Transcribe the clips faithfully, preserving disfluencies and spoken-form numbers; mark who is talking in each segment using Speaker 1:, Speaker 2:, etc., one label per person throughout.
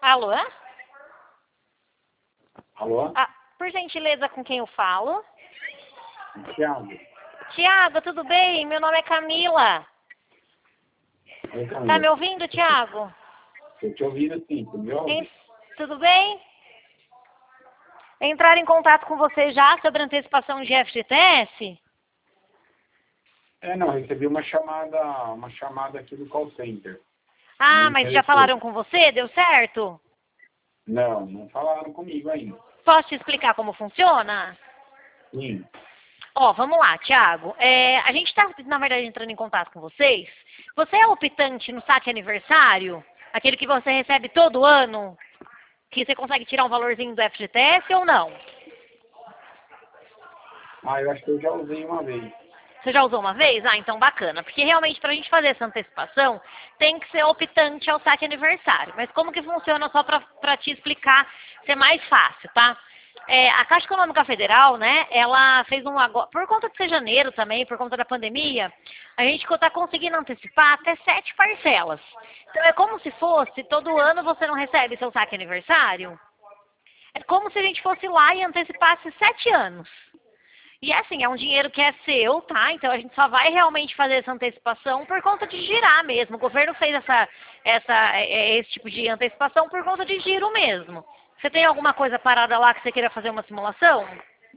Speaker 1: Alô?
Speaker 2: Alô?
Speaker 1: Ah, por gentileza, com quem eu falo?
Speaker 2: Thiago.
Speaker 1: Tiago, tudo bem? Meu nome é Camila.
Speaker 2: Oi, Camila.
Speaker 1: Tá me ouvindo, Tiago?
Speaker 2: Eu te ouvindo sim, tu me ouve?
Speaker 1: Em- Tudo bem? Entrar em contato com você já sobre antecipação de F G T S?
Speaker 2: É, não, recebi uma chamada, uma chamada aqui do call center.
Speaker 1: Ah,
Speaker 2: Me
Speaker 1: mas já
Speaker 2: interessou.
Speaker 1: falaram com você? Deu certo?
Speaker 2: Não, não falaram comigo ainda.
Speaker 1: Posso te explicar como funciona?
Speaker 2: Sim.
Speaker 1: Ó, vamos lá, Thiago. É, a gente está, na verdade, entrando em contato com vocês. Você é optante no saque aniversário? Aquele que você recebe todo ano? Que você consegue tirar um valorzinho do F G T S ou não?
Speaker 2: Ah, eu acho que eu já usei uma vez.
Speaker 1: Você já usou uma vez? Ah, então bacana. Porque realmente para a gente fazer essa antecipação, tem que ser optante ao saque aniversário. Mas como que funciona só para te explicar, ser mais fácil, tá? É, a Caixa Econômica Federal, né, ela fez um agora, por conta de ser janeiro também, por conta da pandemia, a gente está conseguindo antecipar até sete parcelas. Então é como se fosse, todo ano você não recebe seu saque aniversário. É como se a gente fosse lá e antecipasse sete anos. E assim, é um dinheiro que é seu, tá? Então a gente só vai realmente fazer essa antecipação por conta de girar mesmo. O governo fez essa, essa, esse tipo de antecipação por conta de giro mesmo. Você tem alguma coisa parada lá que você queira fazer uma simulação?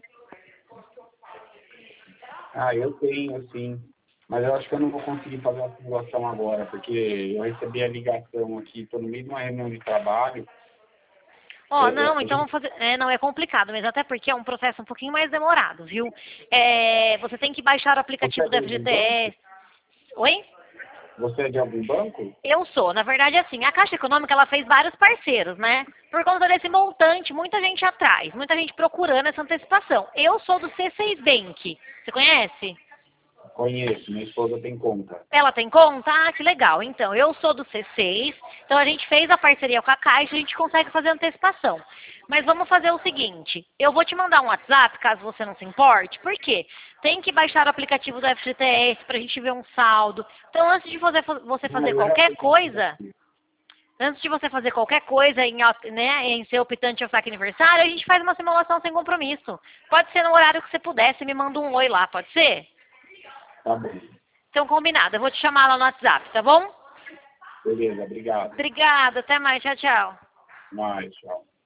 Speaker 2: Ah, eu tenho, sim. Mas eu acho que eu não vou conseguir fazer a simulação agora, porque eu recebi a ligação aqui, estou no meio de uma reunião de trabalho.
Speaker 1: Ó,
Speaker 2: É,
Speaker 1: não,
Speaker 2: é,
Speaker 1: então vamos fazer. É, não, é complicado, mas até porque é um processo um pouquinho mais demorado, viu? É, você tem que baixar o
Speaker 2: você é
Speaker 1: aplicativo do
Speaker 2: de algum banco?
Speaker 1: F G T S. Oi?
Speaker 2: Você é de algum banco?
Speaker 1: Eu sou. Na verdade, assim, a Caixa Econômica, ela fez vários parceiros, né? Por conta desse montante, muita gente atrás, muita gente procurando essa antecipação. Eu sou do C seis Bank. Você conhece?
Speaker 2: Conheço, minha esposa tem conta.
Speaker 1: Ela tem conta? Ah, que legal. Então, eu sou do C seis, então a gente fez a parceria com a Caixa, a gente consegue fazer antecipação. Mas vamos fazer o seguinte, eu vou te mandar um WhatsApp, caso você não se importe, por quê? Tem que baixar o aplicativo do F G T S pra gente ver um saldo. Então, antes de você você
Speaker 2: Não, mas
Speaker 1: fazer
Speaker 2: eu já
Speaker 1: qualquer
Speaker 2: sei como que
Speaker 1: coisa, antes de você fazer qualquer coisa em, né, em ser optante ao saque aniversário, a gente faz uma simulação sem compromisso. Pode ser no horário que você puder, você me manda um oi lá, pode ser?
Speaker 2: Tá bom.
Speaker 1: Então, combinado. Eu vou te chamar lá no WhatsApp, tá bom?
Speaker 2: Beleza, obrigado.
Speaker 1: Obrigada. Até mais. Tchau, tchau.
Speaker 2: Mais, tchau.